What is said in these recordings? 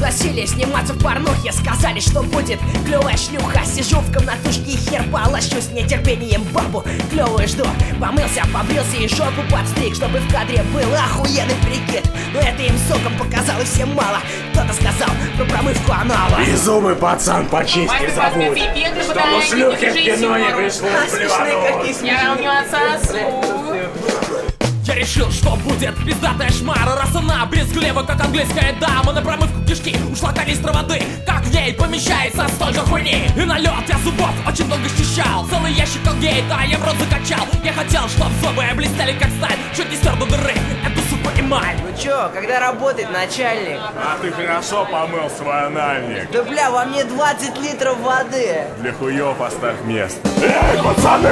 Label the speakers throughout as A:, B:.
A: пригласили сниматься в порнухе. Сказали, что будет клевая шлюха. Сижу в комнатушке и хер полощу с нетерпением бабу клевую жду. Помылся, побрился и жопу подстриг, чтобы в кадре был охуенный прикид. Но это им соком показалось всем мало. Кто-то сказал про промывку анала.
B: И зубы, пацан, почисти, забудь, чтобы шлюхи в кино не пришлось плевануть.
C: Я у него отсосу.
D: Я решил, что будет пиздатая шмара, раз она брезглива, как английская дама. На промывку кишки ушла канистра воды, как в ней помещается столько хуйни. И налет я зубов очень долго счищал, целый ящик колгейта я в рот закачал. Я хотел, чтоб зубы блестели как сталь, чуть не стер до дыры эту суку эмаль.
E: Ну чё, когда работает начальник?
B: А ты хорошо помыл свой анальник.
E: Да бля, во мне 20 литров воды.
B: Для хуёв оставь место. Эй, пацаны!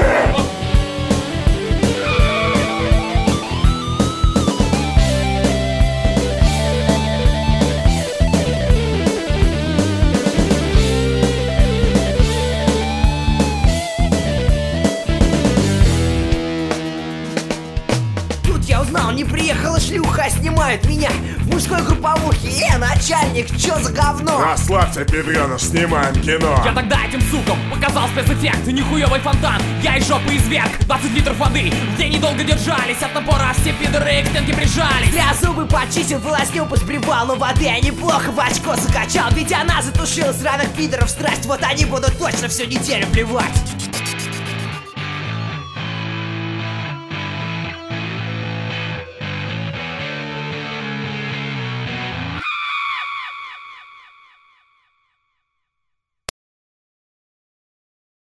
A: Не приехала шлюха, а снимают меня в мужской групповухе. Начальник, чё за говно?
B: Расслабься, пидреныш, снимаем кино.
D: Я тогда этим сукам показал спецэффект, нихуёвый фонтан, я из жопы изверг 20 литров воды, где недолго держались от напора, все пидоры к стенке прижались.
A: Я зубы почистил, волоснил, посбривал, но воды я неплохо в очко закачал. Ведь она затушила сраных пидоров страсть, вот они будут точно всю неделю плевать.